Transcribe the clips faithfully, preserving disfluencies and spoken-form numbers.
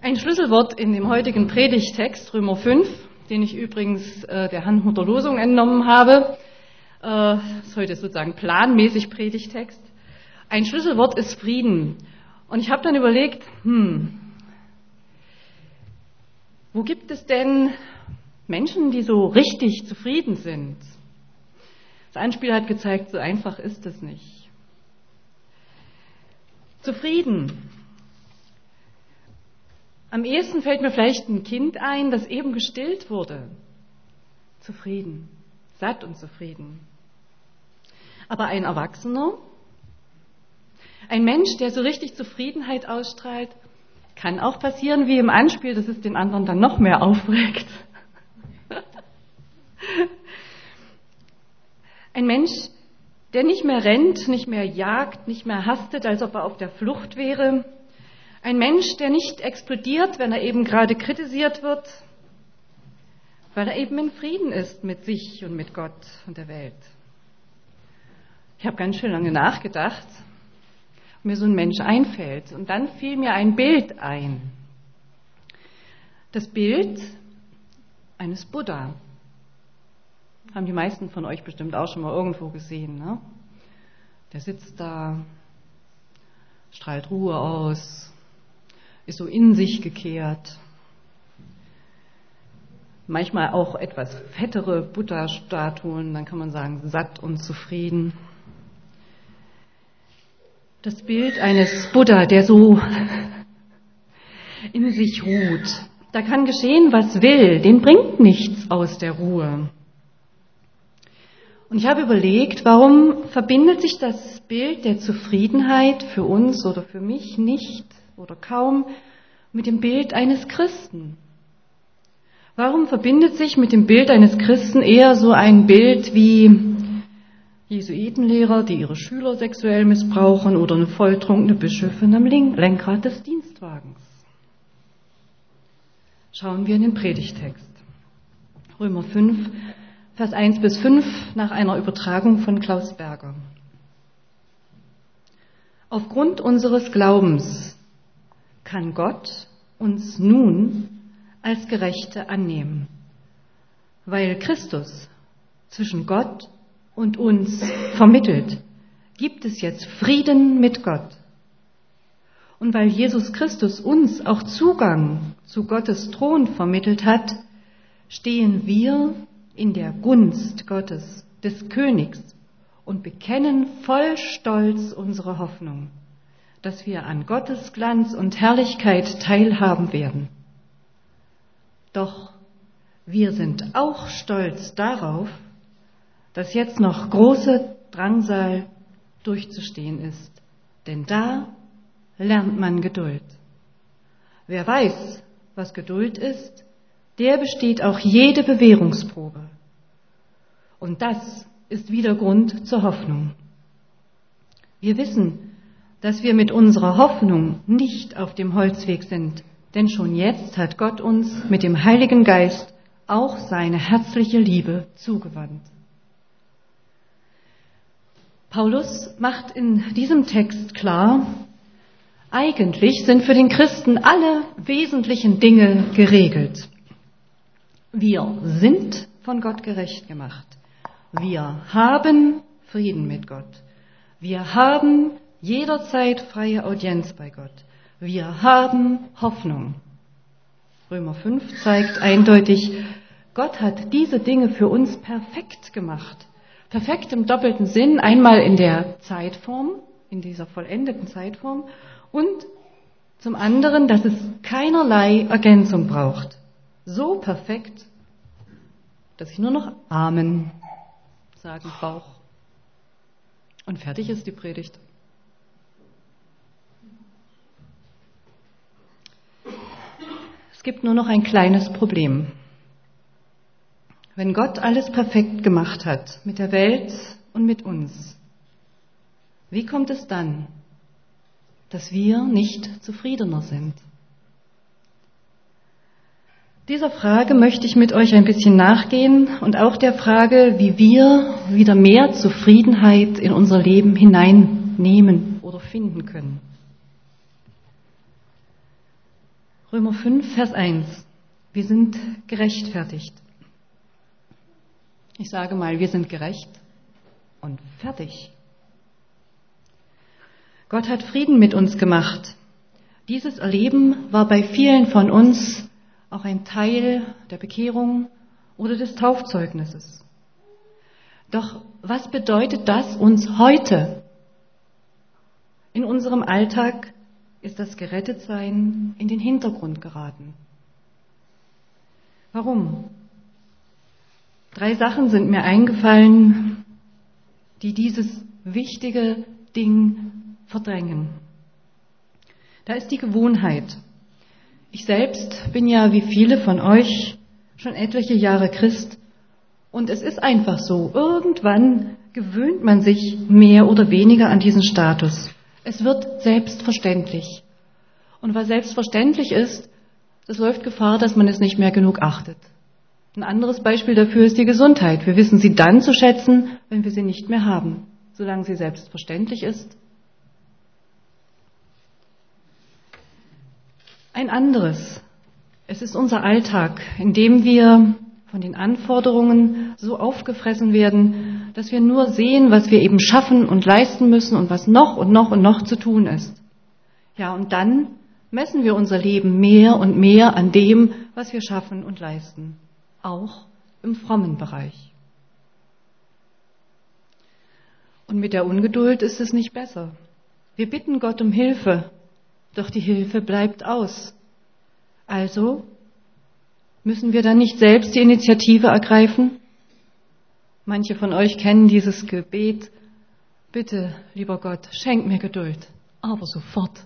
Ein Schlüsselwort in dem heutigen Predigtext, Römer fünf, den ich übrigens äh, der Handbuch der Losung entnommen habe, äh, ist heute sozusagen planmäßig Predigtext. Ein Schlüsselwort ist Frieden. Und ich habe dann überlegt, hm, wo gibt es denn Menschen, die so richtig zufrieden sind? Das Anspiel hat gezeigt, so einfach ist es nicht. Zufrieden. Am ehesten fällt mir vielleicht ein Kind ein, das eben gestillt wurde. Zufrieden, satt und zufrieden. Aber ein Erwachsener, ein Mensch, der so richtig Zufriedenheit ausstrahlt, kann auch passieren wie im Anspiel, dass es den anderen dann noch mehr aufregt. Ein Mensch, der nicht mehr rennt, nicht mehr jagt, nicht mehr hastet, als ob er auf der Flucht wäre. Ein Mensch, der nicht explodiert, wenn er eben gerade kritisiert wird, weil er eben in Frieden ist mit sich und mit Gott und der Welt. Ich habe ganz schön lange nachgedacht, ob mir so ein Mensch einfällt. Und dann fiel mir ein Bild ein. Das Bild eines Buddha. Haben die meisten von euch bestimmt auch schon mal irgendwo gesehen, ne? Der sitzt da, strahlt Ruhe aus, ist so in sich gekehrt. Manchmal auch etwas fettere Buddha-Statuen, dann kann man sagen, satt und zufrieden. Das Bild eines Buddha, der so in sich ruht. Da kann geschehen, was will, den bringt nichts aus der Ruhe. Und ich habe überlegt, warum verbindet sich das Bild der Zufriedenheit für uns oder für mich nicht oder kaum mit dem Bild eines Christen? Warum verbindet sich mit dem Bild eines Christen eher so ein Bild wie Jesuitenlehrer, die ihre Schüler sexuell missbrauchen, oder eine volltrunkene Bischöfin am Lenkrad des Dienstwagens? Schauen wir in den Predigtext. Römer fünf, Vers eins bis fünf, nach einer Übertragung von Klaus Berger. Aufgrund unseres Glaubens kann Gott uns nun als Gerechte annehmen, weil Christus zwischen Gott und uns vermittelt, gibt es jetzt Frieden mit Gott. Und weil Jesus Christus uns auch Zugang zu Gottes Thron vermittelt hat, stehen wir in der Gunst Gottes, des Königs, und bekennen voll Stolz unsere Hoffnung, dass wir an Gottes Glanz und Herrlichkeit teilhaben werden. Doch wir sind auch stolz darauf, dass jetzt noch große Drangsal durchzustehen ist, denn da lernt man Geduld. Wer weiß, was Geduld ist, der besteht auch jede Bewährungsprobe. Und das ist wieder Grund zur Hoffnung. Wir wissen, dass wir mit unserer Hoffnung nicht auf dem Holzweg sind, denn schon jetzt hat Gott uns mit dem Heiligen Geist auch seine herzliche Liebe zugewandt. Paulus macht in diesem Text klar, eigentlich sind für den Christen alle wesentlichen Dinge geregelt. Wir sind von Gott gerecht gemacht. Wir haben Frieden mit Gott. Wir haben jederzeit freie Audienz bei Gott. Wir haben Hoffnung. Römer fünf zeigt eindeutig, Gott hat diese Dinge für uns perfekt gemacht. Perfekt im doppelten Sinn, einmal in der Zeitform, in dieser vollendeten Zeitform, und zum anderen, dass es keinerlei Ergänzung braucht. So perfekt, dass ich nur noch Amen sagen brauche. Und fertig ist die Predigt. Es gibt nur noch ein kleines Problem. Wenn Gott alles perfekt gemacht hat, mit der Welt und mit uns, wie kommt es dann, dass wir nicht zufriedener sind? Dieser Frage möchte ich mit euch ein bisschen nachgehen und auch der Frage, wie wir wieder mehr Zufriedenheit in unser Leben hineinnehmen oder finden können. Römer fünf, Vers eins. Wir sind gerechtfertigt. Ich sage mal, wir sind gerecht und fertig. Gott hat Frieden mit uns gemacht. Dieses Erleben war bei vielen von uns auch ein Teil der Bekehrung oder des Taufzeugnisses. Doch was bedeutet das uns heute? In unserem Alltag ist das Gerettetsein in den Hintergrund geraten. Warum? Drei Sachen sind mir eingefallen, die dieses wichtige Ding verdrängen. Da ist die Gewohnheit. Ich selbst bin ja wie viele von euch schon etliche Jahre Christ und es ist einfach so, irgendwann gewöhnt man sich mehr oder weniger an diesen Status. Es wird selbstverständlich. Und was selbstverständlich ist, das läuft Gefahr, dass man es nicht mehr genug achtet. Ein anderes Beispiel dafür ist die Gesundheit. Wir wissen sie dann zu schätzen, wenn wir sie nicht mehr haben. Solange sie selbstverständlich ist. Ein anderes. Es ist unser Alltag, in dem wir von den Anforderungen so aufgefressen werden, dass wir nur sehen, was wir eben schaffen und leisten müssen und was noch und noch und noch zu tun ist. Ja, und dann messen wir unser Leben mehr und mehr an dem, was wir schaffen und leisten. Auch im frommen Bereich. Und mit der Ungeduld ist es nicht besser. Wir bitten Gott um Hilfe, doch die Hilfe bleibt aus. Also müssen wir dann nicht selbst die Initiative ergreifen? Manche von euch kennen dieses Gebet. Bitte, lieber Gott, schenk mir Geduld, aber sofort.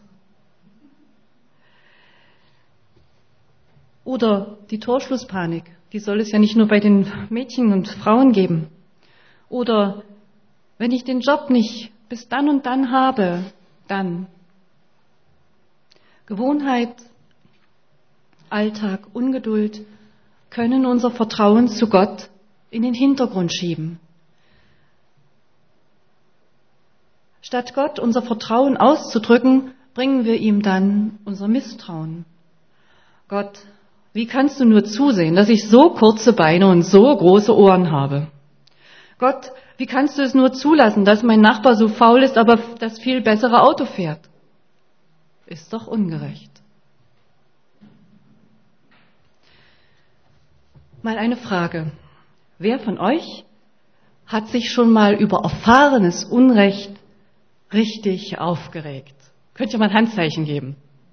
Oder die Torschlusspanik, die soll es ja nicht nur bei den Mädchen und Frauen geben. Oder wenn ich den Job nicht bis dann und dann habe, dann. Gewohnheit, Alltag, Ungeduld können unser Vertrauen zu Gott in den Hintergrund schieben. Statt Gott unser Vertrauen auszudrücken, bringen wir ihm dann unser Misstrauen. Gott, wie kannst du nur zusehen, dass ich so kurze Beine und so große Ohren habe? Gott, wie kannst du es nur zulassen, dass mein Nachbar so faul ist, aber das viel bessere Auto fährt? Ist doch ungerecht. Mal eine Frage. Wer von euch hat sich schon mal über erfahrenes Unrecht richtig aufgeregt? Könnt ihr mal ein Handzeichen geben?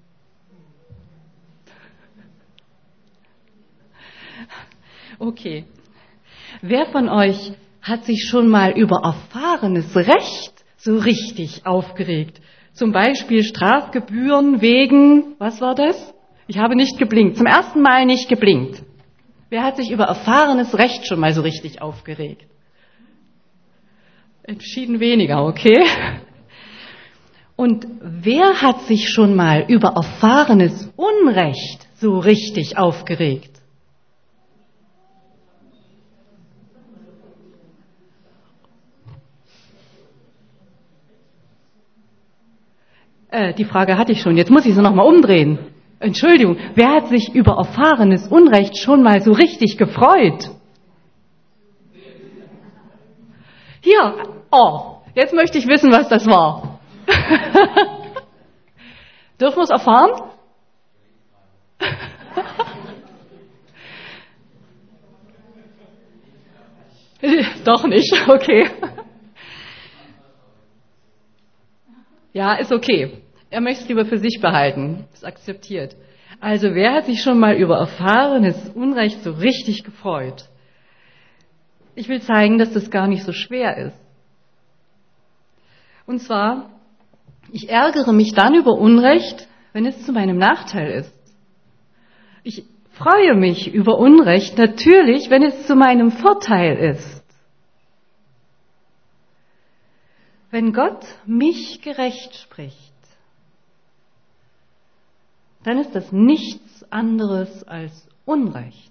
Okay. Wer von euch hat sich schon mal über erfahrenes Recht so richtig aufgeregt? Zum Beispiel Strafgebühren wegen, was war das? Ich habe nicht geblinkt, zum ersten Mal nicht geblinkt. Wer hat sich über erfahrenes Recht schon mal so richtig aufgeregt? Entschieden weniger, okay? Und wer hat sich schon mal über erfahrenes Unrecht so richtig aufgeregt? Äh, die Frage hatte ich schon, jetzt muss ich sie nochmal umdrehen. Entschuldigung, wer hat sich über erfahrenes Unrecht schon mal so richtig gefreut? Hier, oh, jetzt möchte ich wissen, was das war. Dürfen wir es erfahren? Doch nicht, okay. Ja, ist okay. Er möchte es lieber für sich behalten. Ist akzeptiert. Also, wer hat sich schon mal über erfahrenes Unrecht so richtig gefreut? Ich will zeigen, dass das gar nicht so schwer ist. Und zwar, ich ärgere mich dann über Unrecht, wenn es zu meinem Nachteil ist. Ich freue mich über Unrecht natürlich, wenn es zu meinem Vorteil ist. Wenn Gott mich gerecht spricht, dann ist das nichts anderes als Unrecht.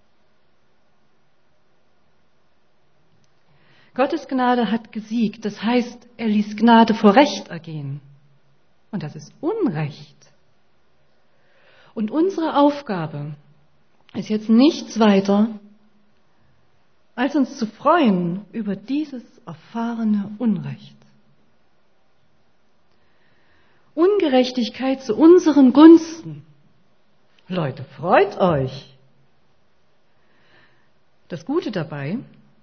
Gottes Gnade hat gesiegt, das heißt, er ließ Gnade vor Recht ergehen. Und das ist Unrecht. Und unsere Aufgabe ist jetzt nichts weiter, als uns zu freuen über dieses erfahrene Unrecht. Ungerechtigkeit zu unseren Gunsten. Leute, freut euch! Das Gute dabei,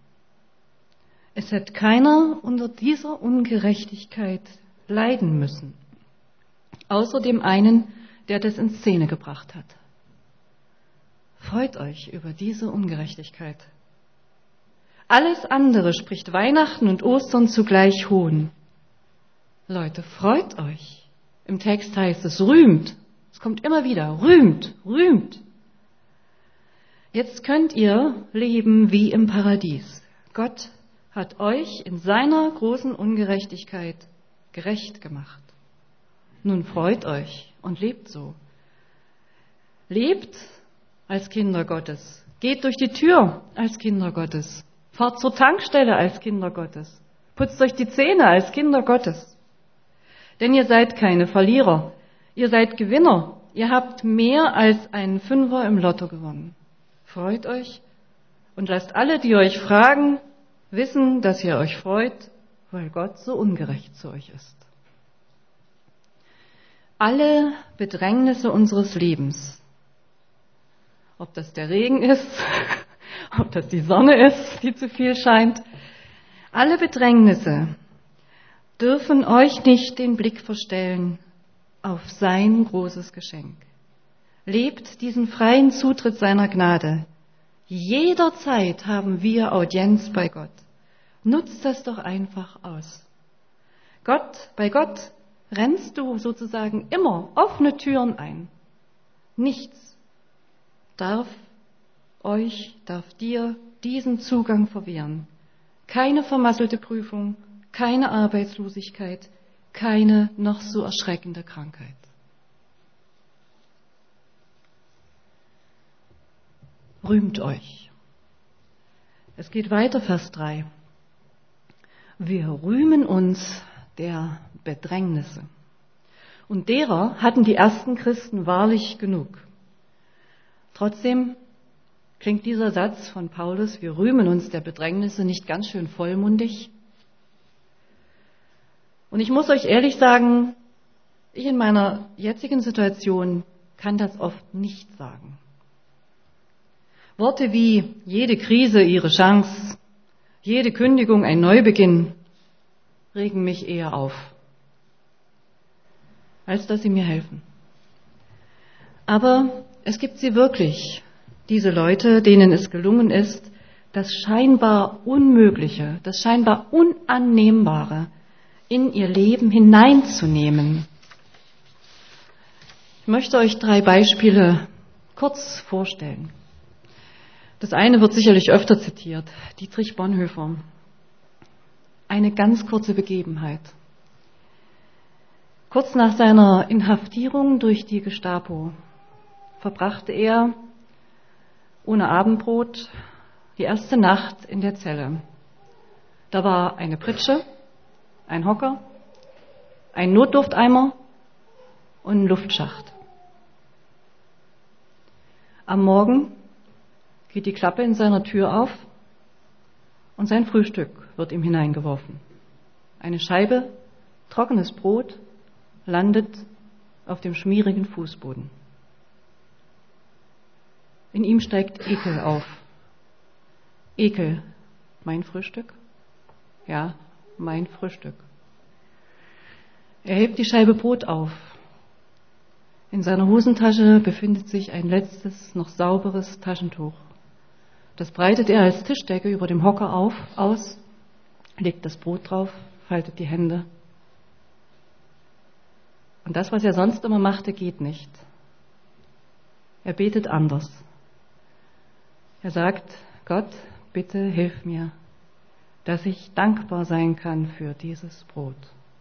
es hätte keiner unter dieser Ungerechtigkeit leiden müssen, außer dem einen, der das in Szene gebracht hat. Freut euch über diese Ungerechtigkeit. Alles andere spricht Weihnachten und Ostern zugleich Hohn. Leute, freut euch. Im Text heißt es, rühmt. Es kommt immer wieder, rühmt, rühmt. Jetzt könnt ihr leben wie im Paradies. Gott hat euch in seiner großen Ungerechtigkeit gerecht gemacht. Nun freut euch und lebt so. Lebt als Kinder Gottes. Geht durch die Tür als Kinder Gottes. Fahrt zur Tankstelle als Kinder Gottes. Putzt euch die Zähne als Kinder Gottes. Denn ihr seid keine Verlierer. Ihr seid Gewinner. Ihr habt mehr als einen Fünfer im Lotto gewonnen. Freut euch und lasst alle, die euch fragen, wissen, dass ihr euch freut, weil Gott so ungerecht zu euch ist. Alle Bedrängnisse unseres Lebens, ob das der Regen ist, ob das die Sonne ist, die zu viel scheint, alle Bedrängnisse dürfen euch nicht den Blick verstellen auf sein großes Geschenk. Lebt diesen freien Zutritt seiner Gnade. Jederzeit haben wir Audienz bei Gott. Nutzt das doch einfach aus. Gott, bei Gott rennst du sozusagen immer offene Türen ein. Nichts darf euch, darf dir diesen Zugang verwehren. Keine vermasselte Prüfung, keine Arbeitslosigkeit, keine noch so erschreckende Krankheit. Rühmt euch. Es geht weiter, Vers drei. Wir rühmen uns der Bedrängnisse. Und derer hatten die ersten Christen wahrlich genug. Trotzdem klingt dieser Satz von Paulus, wir rühmen uns der Bedrängnisse, nicht ganz schön vollmundig. Und ich muss euch ehrlich sagen, ich in meiner jetzigen Situation kann das oft nicht sagen. Worte wie jede Krise ihre Chance, jede Kündigung ein Neubeginn regen mich eher auf, als dass sie mir helfen. Aber es gibt sie wirklich, diese Leute, denen es gelungen ist, das scheinbar Unmögliche, das scheinbar Unannehmbare in ihr Leben hineinzunehmen. Ich möchte euch drei Beispiele kurz vorstellen. Das eine wird sicherlich öfter zitiert, Dietrich Bonhoeffer. Eine ganz kurze Begebenheit. Kurz nach seiner Inhaftierung durch die Gestapo verbrachte er ohne Abendbrot die erste Nacht in der Zelle. Da war eine Pritsche, ein Hocker, ein Notdufteimer und ein Luftschacht. Am Morgen geht die Klappe in seiner Tür auf und sein Frühstück wird ihm hineingeworfen. Eine Scheibe trockenes Brot landet auf dem schmierigen Fußboden. In ihm steigt Ekel auf. Ekel, mein Frühstück? Ja, mein Frühstück. Er hebt die Scheibe Brot auf. In seiner Hosentasche befindet sich ein letztes, noch sauberes Taschentuch. Das breitet er als Tischdecke über dem Hocker auf, aus, legt das Brot drauf, faltet die Hände. Und das, was er sonst immer machte, geht nicht. Er betet anders. Er sagt, Gott, bitte hilf mir, dass ich dankbar sein kann für dieses Brot.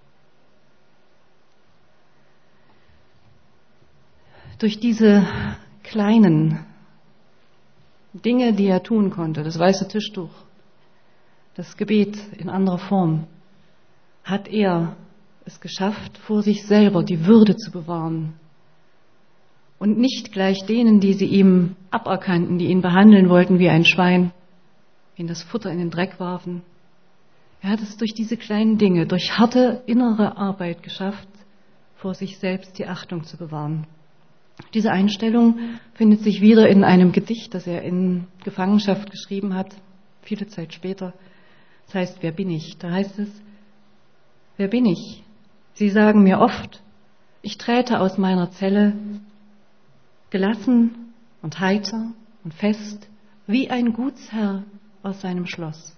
Durch diese kleinen Dinge, die er tun konnte, das weiße Tischtuch, das Gebet in anderer Form, hat er es geschafft, vor sich selber die Würde zu bewahren und nicht gleich denen, die sie ihm aberkannten, die ihn behandeln wollten wie ein Schwein, ihn das Futter in den Dreck warfen. Er hat es durch diese kleinen Dinge, durch harte innere Arbeit geschafft, vor sich selbst die Achtung zu bewahren. Diese Einstellung findet sich wieder in einem Gedicht, das er in Gefangenschaft geschrieben hat, viele Zeit später. Das heißt, wer bin ich? Da heißt es, wer bin ich? Sie sagen mir oft, ich träte aus meiner Zelle gelassen und heiter und fest, wie ein Gutsherr aus seinem Schloss.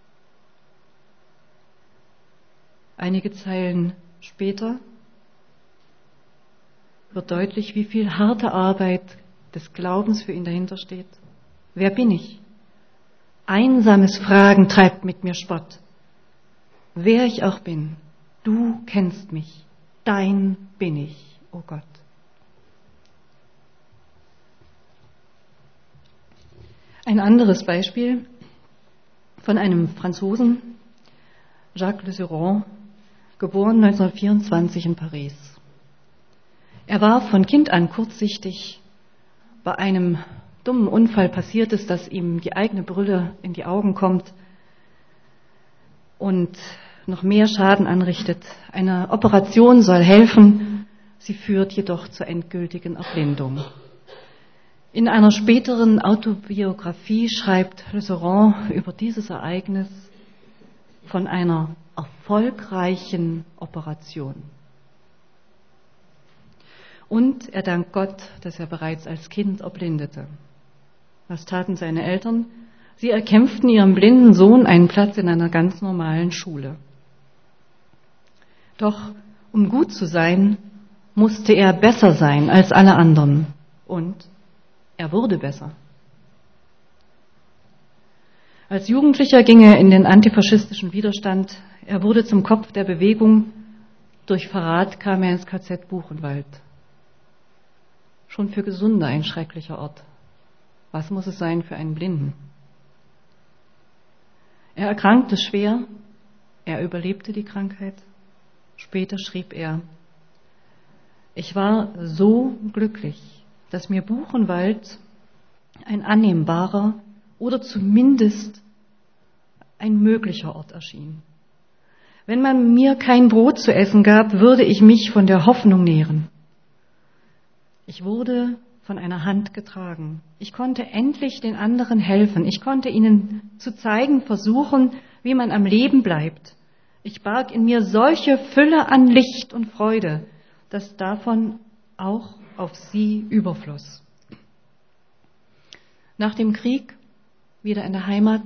Einige Zeilen später wird deutlich, wie viel harte Arbeit des Glaubens für ihn dahinter steht. Wer bin ich? Einsames Fragen treibt mit mir Spott. Wer ich auch bin, du kennst mich, dein bin ich, o Gott. Ein anderes Beispiel von einem Franzosen, Jacques Le Seuran, geboren neunzehnhundertvierundzwanzig in Paris. Er war von Kind an kurzsichtig. Bei einem dummen Unfall passiert es, dass ihm die eigene Brille in die Augen kommt und noch mehr Schaden anrichtet. Eine Operation soll helfen, sie führt jedoch zur endgültigen Erblindung. In einer späteren Autobiografie schreibt Le Seuran über dieses Ereignis von einer erfolgreichen Operation. Und er dankt Gott, dass er bereits als Kind erblindete. Was taten seine Eltern? Sie erkämpften ihrem blinden Sohn einen Platz in einer ganz normalen Schule. Doch um gut zu sein, musste er besser sein als alle anderen. Und er wurde besser. Als Jugendlicher ging er in den antifaschistischen Widerstand. Er wurde zum Kopf der Bewegung. Durch Verrat kam er ins K Z Buchenwald. Schon für Gesunde ein schrecklicher Ort. Was muss es sein für einen Blinden? Er erkrankte schwer. Er überlebte die Krankheit. Später schrieb er, ich war so glücklich, dass mir Buchenwald ein annehmbarer oder zumindest ein möglicher Ort erschien. Wenn man mir kein Brot zu essen gab, würde ich mich von der Hoffnung nähren. Ich wurde von einer Hand getragen. Ich konnte endlich den anderen helfen. Ich konnte ihnen zu zeigen versuchen, wie man am Leben bleibt. Ich barg in mir solche Fülle an Licht und Freude, dass davon auch auf sie überfloss. Nach dem Krieg, wieder in der Heimat,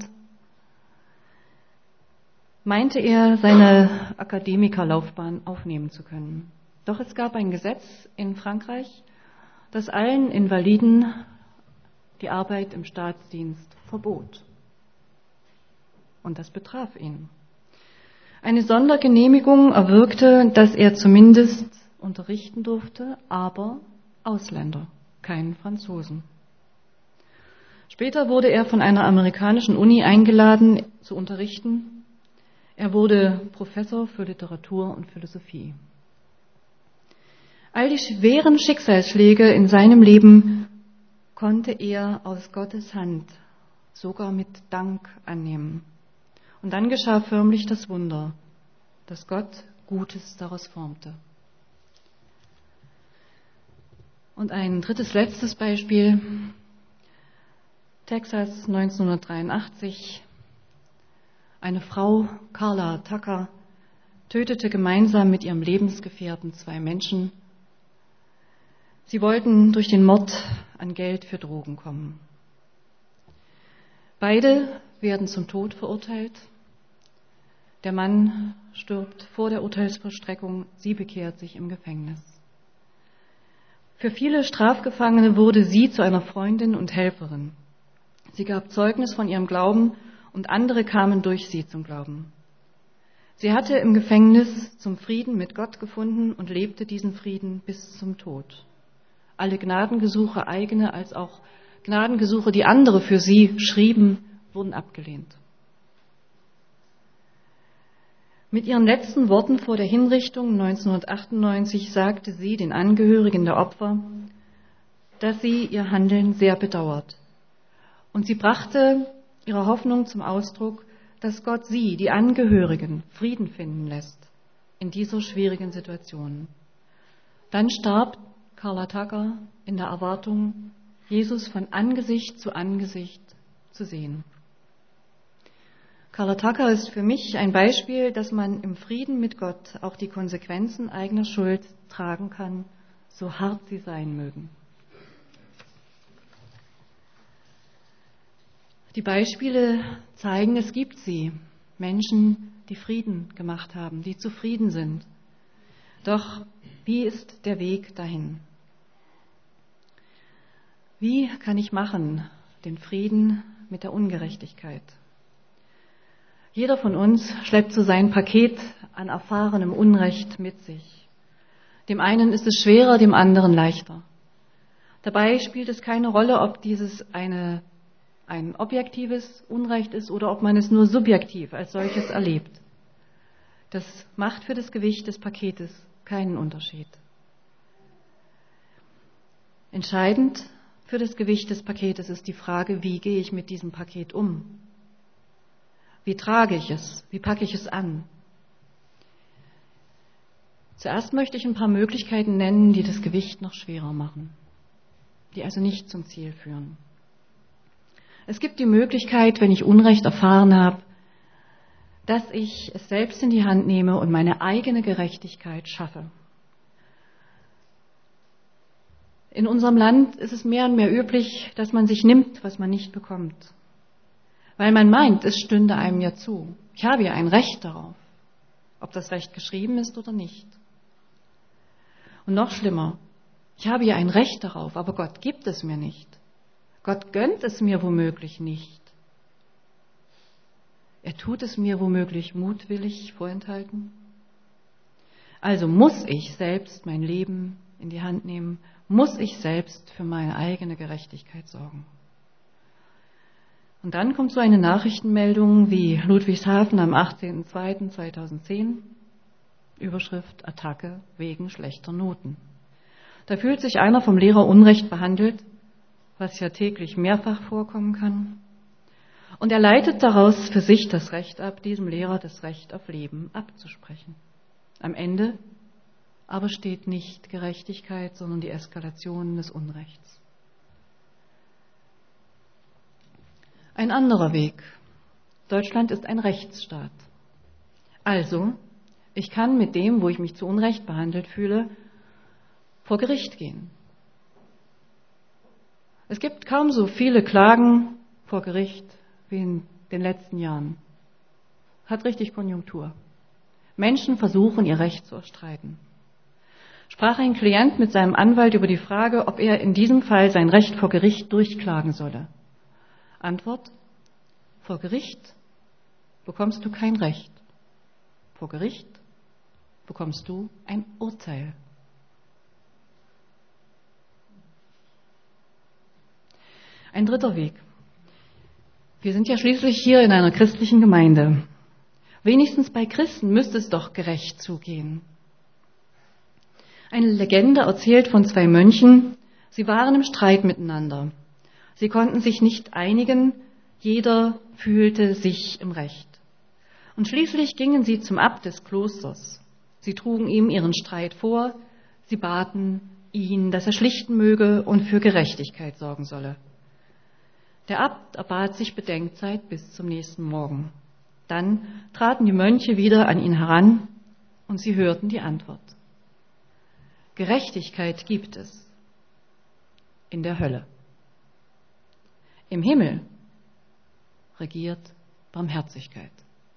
meinte er, seine Akademikerlaufbahn aufnehmen zu können. Doch es gab ein Gesetz in Frankreich, das allen Invaliden die Arbeit im Staatsdienst verbot. Und das betraf ihn. Eine Sondergenehmigung erwirkte, dass er zumindest unterrichten durfte, aber Ausländer, keinen Franzosen. Später wurde er von einer amerikanischen Uni eingeladen, zu unterrichten. Er wurde Professor für Literatur und Philosophie. All die schweren Schicksalsschläge in seinem Leben konnte er aus Gottes Hand sogar mit Dank annehmen. Und dann geschah förmlich das Wunder, dass Gott Gutes daraus formte. Und ein drittes, letztes Beispiel. Texas neunzehnhundertdreiundachtzig. Eine Frau, Carla Tucker, tötete gemeinsam mit ihrem Lebensgefährten zwei Menschen. Sie wollten durch den Mord an Geld für Drogen kommen. Beide werden zum Tod verurteilt. Der Mann stirbt vor der Urteilsvollstreckung, sie bekehrt sich im Gefängnis. Für viele Strafgefangene wurde sie zu einer Freundin und Helferin. Sie gab Zeugnis von ihrem Glauben und andere kamen durch sie zum Glauben. Sie hatte im Gefängnis zum Frieden mit Gott gefunden und lebte diesen Frieden bis zum Tod. Alle Gnadengesuche, eigene als auch Gnadengesuche, die andere für sie schrieben, wurden abgelehnt. Mit ihren letzten Worten vor der Hinrichtung neunzehnhundertachtundneunzig sagte sie den Angehörigen der Opfer, dass sie ihr Handeln sehr bedauert. Und sie brachte ihre Hoffnung zum Ausdruck, dass Gott sie, die Angehörigen, Frieden finden lässt in dieser schwierigen Situation. Dann starb Carla Tucker in der Erwartung, Jesus von Angesicht zu Angesicht zu sehen. Carla Tucker ist für mich ein Beispiel, dass man im Frieden mit Gott auch die Konsequenzen eigener Schuld tragen kann, so hart sie sein mögen. Die Beispiele zeigen, es gibt sie, Menschen, die Frieden gemacht haben, die zufrieden sind. Doch wie ist der Weg dahin? Wie kann ich machen, den Frieden mit der Ungerechtigkeit? Jeder von uns schleppt so sein Paket an erfahrenem Unrecht mit sich. Dem einen ist es schwerer, dem anderen leichter. Dabei spielt es keine Rolle, ob dieses eine, ein objektives Unrecht ist oder ob man es nur subjektiv als solches erlebt. Das macht für das Gewicht des Paketes keinen Unterschied. Entscheidend für das Gewicht des Paketes ist die Frage, wie gehe ich mit diesem Paket um? Wie trage ich es? Wie packe ich es an? Zuerst möchte ich ein paar Möglichkeiten nennen, die das Gewicht noch schwerer machen, die also nicht zum Ziel führen. Es gibt die Möglichkeit, wenn ich Unrecht erfahren habe, dass ich es selbst in die Hand nehme und meine eigene Gerechtigkeit schaffe. In unserem Land ist es mehr und mehr üblich, dass man sich nimmt, was man nicht bekommt. Weil man meint, es stünde einem ja zu. Ich habe ja ein Recht darauf, ob das Recht geschrieben ist oder nicht. Und noch schlimmer, ich habe ja ein Recht darauf, aber Gott gibt es mir nicht. Gott gönnt es mir womöglich nicht. Er tut es mir womöglich mutwillig vorenthalten. Also muss ich selbst mein Leben in die Hand nehmen, muss ich selbst für meine eigene Gerechtigkeit sorgen. Und dann kommt so eine Nachrichtenmeldung wie Ludwigshafen am achtzehnten zweiten zweitausendzehn, Überschrift Attacke wegen schlechter Noten. Da fühlt sich einer vom Lehrer unrecht behandelt, was ja täglich mehrfach vorkommen kann. Und er leitet daraus für sich das Recht ab, diesem Lehrer das Recht auf Leben abzusprechen. Am Ende aber steht nicht Gerechtigkeit, sondern die Eskalation des Unrechts. Ein anderer Weg. Deutschland ist ein Rechtsstaat. Also, ich kann mit dem, wo ich mich zu Unrecht behandelt fühle, vor Gericht gehen. Es gibt kaum so viele Klagen vor Gericht wie in den letzten Jahren. Hat richtig Konjunktur. Menschen versuchen, ihr Recht zu erstreiten. Sprach ein Klient mit seinem Anwalt über die Frage, ob er in diesem Fall sein Recht vor Gericht durchklagen solle. Antwort: Vor Gericht bekommst du kein Recht. Vor Gericht bekommst du ein Urteil. Ein dritter Weg. Wir sind ja schließlich hier in einer christlichen Gemeinde. Wenigstens bei Christen müsste es doch gerecht zugehen. Eine Legende erzählt von zwei Mönchen, sie waren im Streit miteinander. Sie konnten sich nicht einigen, jeder fühlte sich im Recht. Und schließlich gingen sie zum Abt des Klosters. Sie trugen ihm ihren Streit vor, sie baten ihn, dass er schlichten möge und für Gerechtigkeit sorgen solle. Der Abt erbat sich Bedenkzeit bis zum nächsten Morgen. Dann traten die Mönche wieder an ihn heran und sie hörten die Antwort. Gerechtigkeit gibt es in der Hölle. Im Himmel regiert Barmherzigkeit.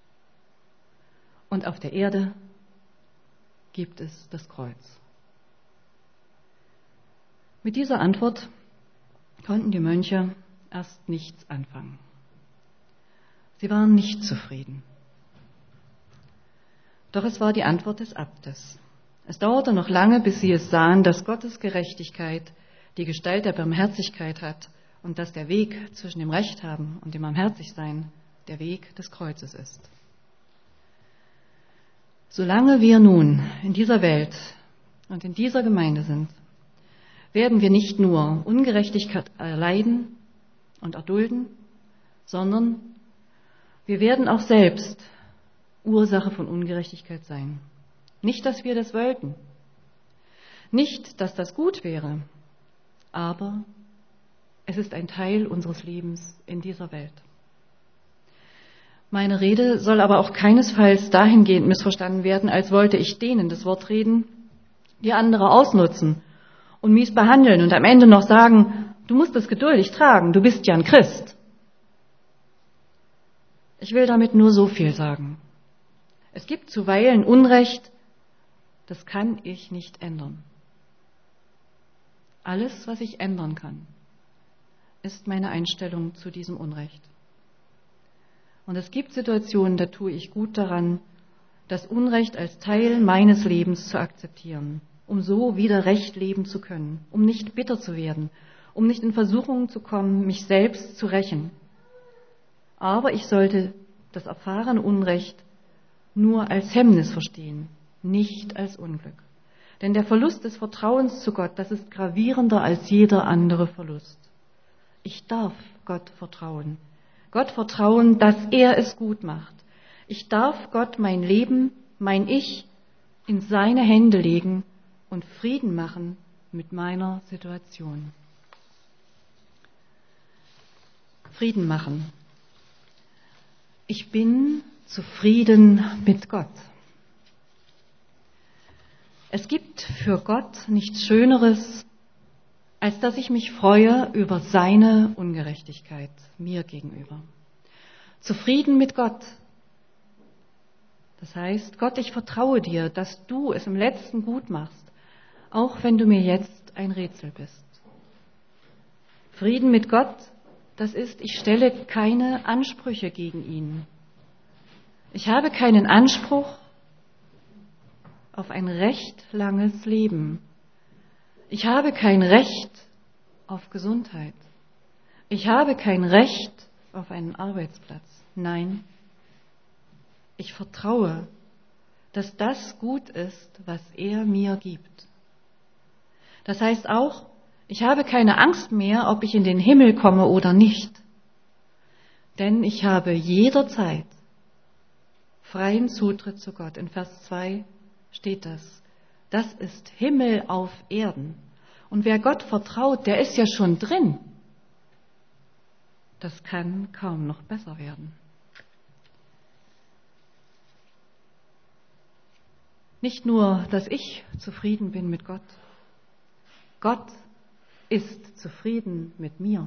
Und auf der Erde gibt es das Kreuz. Mit dieser Antwort konnten die Mönche erst nichts anfangen. Sie waren nicht zufrieden. Doch es war die Antwort des Abtes. Es dauerte noch lange, bis sie es sahen, dass Gottes Gerechtigkeit die Gestalt der Barmherzigkeit hat und dass der Weg zwischen dem Recht haben und dem Barmherzigsein der Weg des Kreuzes ist. Solange wir nun in dieser Welt und in dieser Gemeinde sind, werden wir nicht nur Ungerechtigkeit erleiden und erdulden, sondern wir werden auch selbst Ursache von Ungerechtigkeit sein. Nicht, dass wir das wollten, nicht, dass das gut wäre, aber es ist ein Teil unseres Lebens in dieser Welt. Meine Rede soll aber auch keinesfalls dahingehend missverstanden werden, als wollte ich denen das Wort reden, die andere ausnutzen und mies behandeln und am Ende noch sagen, du musst es geduldig tragen, du bist ja ein Christ. Ich will damit nur so viel sagen. Es gibt zuweilen Unrecht, das kann ich nicht ändern. Alles, was ich ändern kann, ist meine Einstellung zu diesem Unrecht. Und es gibt Situationen, da tue ich gut daran, das Unrecht als Teil meines Lebens zu akzeptieren, um so wieder recht leben zu können, um nicht bitter zu werden, um nicht in Versuchungen zu kommen, mich selbst zu rächen. Aber ich sollte das erfahrene Unrecht nur als Hemmnis verstehen, nicht als Unglück. Denn der Verlust des Vertrauens zu Gott, das ist gravierender als jeder andere Verlust. Ich darf Gott vertrauen. Gott vertrauen, dass er es gut macht. Ich darf Gott mein Leben, mein Ich in seine Hände legen und Frieden machen mit meiner Situation. Frieden machen. Ich bin zufrieden mit Gott. Es gibt für Gott nichts Schöneres, als dass ich mich freue über seine Ungerechtigkeit mir gegenüber. Zufrieden mit Gott. Das heißt, Gott, ich vertraue dir, dass du es im Letzten gut machst, auch wenn du mir jetzt ein Rätsel bist. Frieden mit Gott, das ist, ich stelle keine Ansprüche gegen ihn. Ich habe keinen Anspruch auf ein recht langes Leben. Ich habe kein Recht auf Gesundheit. Ich habe kein Recht auf einen Arbeitsplatz. Nein, ich vertraue, dass das gut ist, was er mir gibt. Das heißt auch, ich habe keine Angst mehr, ob ich in den Himmel komme oder nicht. Denn ich habe jederzeit freien Zutritt zu Gott. In Vers zwei steht das. Das ist Himmel auf Erden. Und wer Gott vertraut, der ist ja schon drin. Das kann kaum noch besser werden. Nicht nur, dass ich zufrieden bin mit Gott. Gott ist zufrieden mit mir.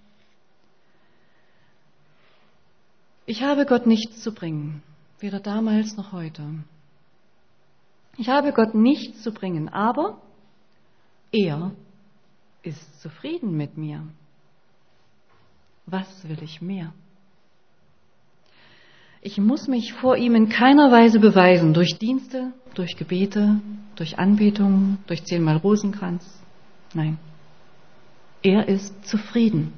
Ich habe Gott nichts zu bringen, weder damals noch heute. Ich habe Gott nichts zu bringen, aber er ist zufrieden mit mir. Was will ich mehr? Ich muss mich vor ihm in keiner Weise beweisen, durch Dienste, durch Gebete, durch Anbetung, durch zehnmal Rosenkranz. Nein, er ist zufrieden.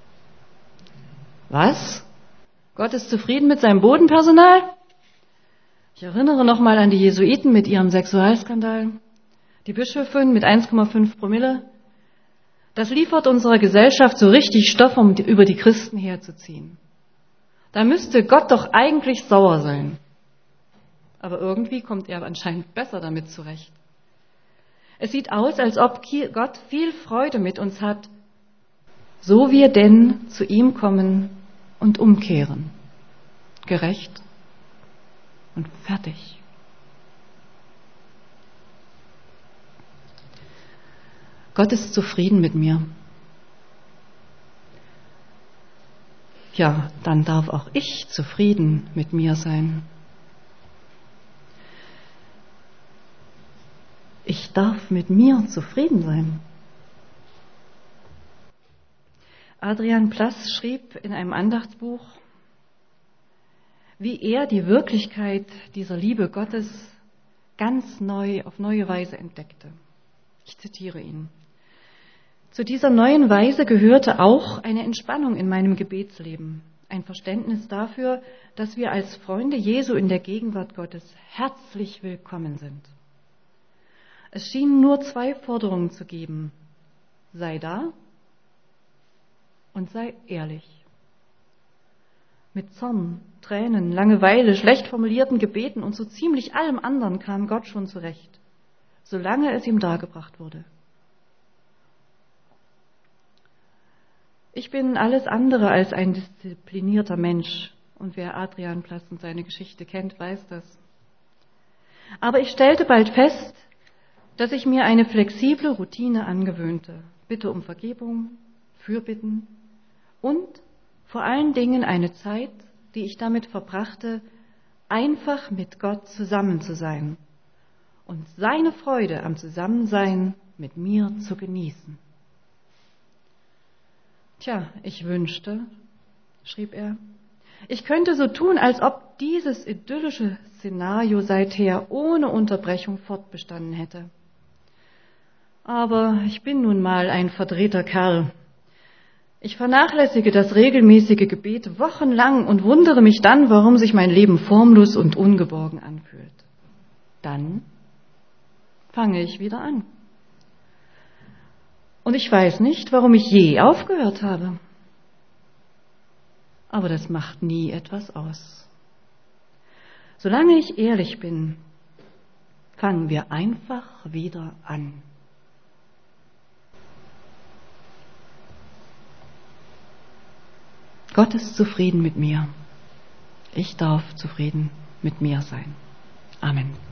Was? Gott ist zufrieden mit seinem Bodenpersonal? Ich erinnere nochmal an die Jesuiten mit ihrem Sexualskandal, die Bischöfin mit eins Komma fünf Promille. Das liefert unserer Gesellschaft so richtig Stoff, um über die Christen herzuziehen. Da müsste Gott doch eigentlich sauer sein. Aber irgendwie kommt er anscheinend besser damit zurecht. Es sieht aus, als ob Gott viel Freude mit uns hat, so wir denn zu ihm kommen und umkehren. Gerecht und fertig. Gott ist zufrieden mit mir. Ja, dann darf auch ich zufrieden mit mir sein. Ich darf mit mir zufrieden sein. Adrian Plass schrieb in einem Andachtsbuch, wie er die Wirklichkeit dieser Liebe Gottes ganz neu, auf neue Weise entdeckte. Ich zitiere ihn. Zu dieser neuen Weise gehörte auch eine Entspannung in meinem Gebetsleben, ein Verständnis dafür, dass wir als Freunde Jesu in der Gegenwart Gottes herzlich willkommen sind. Es schienen nur zwei Forderungen zu geben, sei da und sei ehrlich. Mit Zorn, Tränen, Langeweile, schlecht formulierten Gebeten und so ziemlich allem anderen kam Gott schon zurecht, solange es ihm dargebracht wurde. Ich bin alles andere als ein disziplinierter Mensch, und wer Adrian Plass und seine Geschichte kennt, weiß das. Aber ich stellte bald fest, dass ich mir eine flexible Routine angewöhnte. Bitte um Vergebung, Fürbitten und vor allen Dingen eine Zeit, die ich damit verbrachte, einfach mit Gott zusammen zu sein und seine Freude am Zusammensein mit mir zu genießen. Tja, ich wünschte, schrieb er, ich könnte so tun, als ob dieses idyllische Szenario seither ohne Unterbrechung fortbestanden hätte. Aber ich bin nun mal ein verdrehter Kerl. Ich vernachlässige das regelmäßige Gebet wochenlang und wundere mich dann, warum sich mein Leben formlos und ungeborgen anfühlt. Dann fange ich wieder an. Und ich weiß nicht, warum ich je aufgehört habe. Aber das macht nie etwas aus. Solange ich ehrlich bin, fangen wir einfach wieder an. Gott ist zufrieden mit mir. Ich darf zufrieden mit mir sein. Amen.